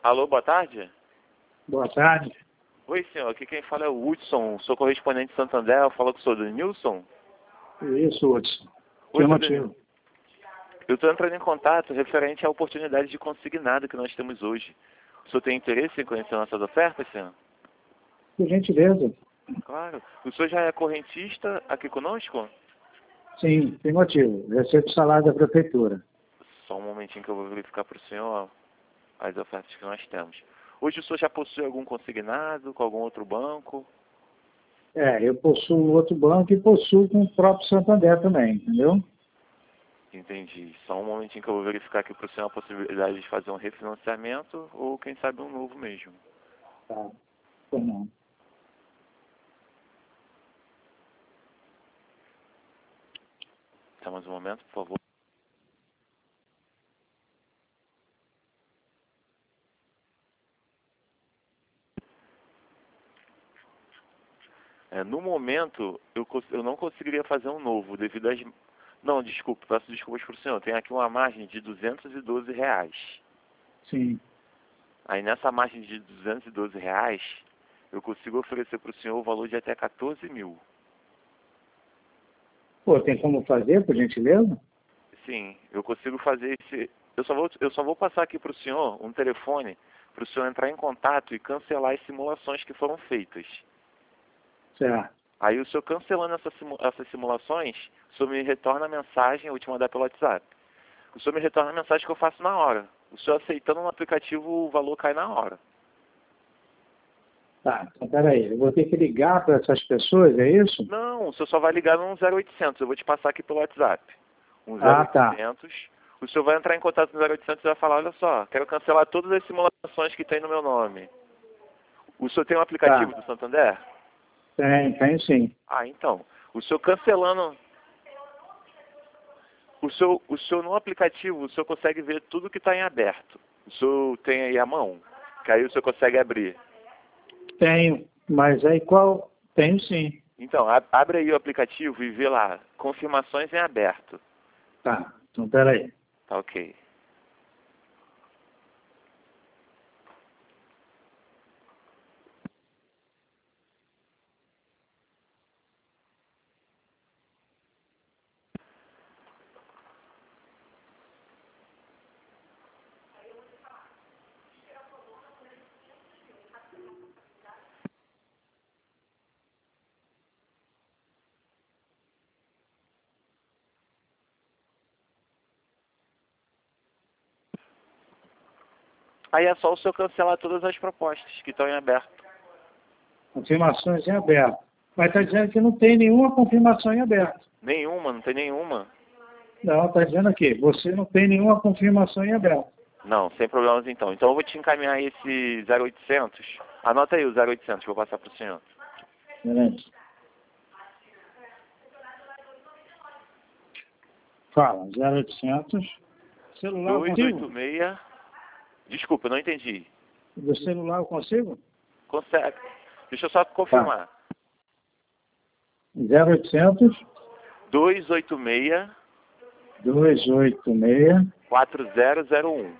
Alô, boa tarde? Boa tarde. Oi, senhor. Aqui quem fala é o Hudson, sou correspondente de Santander. Eu falo com o senhor do Nilson. Isso, Hudson. Oi, Que senhor motivo? Eu estou entrando em contato referente à oportunidade de consignado que nós temos hoje. O senhor tem interesse em conhecer nossas ofertas, senhor? Por gentileza. Claro. O senhor já é correntista aqui conosco? Sim, tem motivo. Recebo salário da prefeitura. Só um momentinho que eu vou verificar para o senhor as ofertas que nós temos. Hoje o senhor já possui algum consignado com algum outro banco? Eu possuo outro banco e possuo com o próprio Santander também, entendeu? Entendi. Só um momentinho que eu vou verificar aqui para o senhor a possibilidade de fazer um refinanciamento ou, quem sabe, um novo mesmo. Tá. Tá não. Tá, mais um momento, por favor. No momento, eu não conseguiria fazer um novo, devido às... Não, desculpe, peço desculpas para o senhor. Tem aqui uma margem de R$ 212. Sim. Aí nessa margem de R$ 212, eu consigo oferecer para o senhor o valor de até 14 mil. Pô, tem como fazer, por gentileza? Sim, eu consigo fazer esse... Eu só vou passar aqui para o senhor um telefone para o senhor entrar em contato e cancelar as simulações que foram feitas. Certo. Aí o senhor cancelando essas simulações, o senhor me retorna a mensagem, eu vou te mandar pelo WhatsApp. O senhor me retorna a mensagem que eu faço na hora. O senhor aceitando no aplicativo, o valor cai na hora. Tá, então peraí. Eu vou ter que ligar para essas pessoas, é isso? Não, o senhor só vai ligar no 0800, eu vou te passar aqui pelo WhatsApp. Um Ah, tá. 0800, o senhor vai entrar em contato no 0800 e vai falar, olha só, quero cancelar todas as simulações que tem no meu nome. O senhor tem um aplicativo Tá. do Santander? Tem sim. Ah, então, o senhor cancelando... O senhor no aplicativo, o senhor consegue ver tudo que está em aberto. O senhor tem aí a mão, que aí o senhor consegue abrir. Tenho. Mas aí qual? Tenho sim. Então, abre aí o aplicativo e vê lá, confirmações em aberto. Tá. Então peraí. Tá ok. Aí é só o senhor cancelar todas as propostas que estão em aberto. Confirmações em aberto. Mas está dizendo que não tem nenhuma confirmação em aberto. Nenhuma, não tem nenhuma. Não, está dizendo aqui, você não tem nenhuma confirmação em aberto. Não, sem problemas então. Então eu vou te encaminhar esse 0800. Anota aí o 0800 que eu vou passar para o senhor. Excelente. Fala, 0800. Celular eu consigo? 286. Desculpa, eu não entendi. Do celular eu consigo? Consegue. Deixa eu só confirmar. 0800 286 286 4001.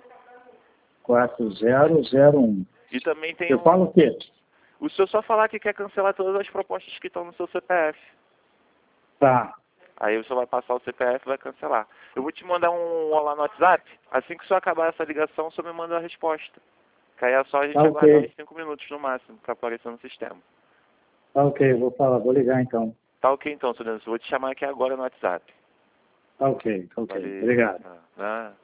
4001. E também tem Eu falo o quê? O senhor só falar que quer cancelar todas as propostas que estão no seu CPF. Tá. Aí o senhor vai passar o CPF e vai cancelar. Eu vou te mandar um olá no WhatsApp. Assim que o senhor acabar essa ligação, o senhor me manda a resposta. Que aí é só a gente Tá aguardar ok. uns 5 minutos no máximo para aparecer no sistema. Tá ok, vou ligar então. Tá ok então, senhor Denilson. Eu vou te chamar aqui agora no WhatsApp. Tá ok. Valeu. Obrigado. Ah.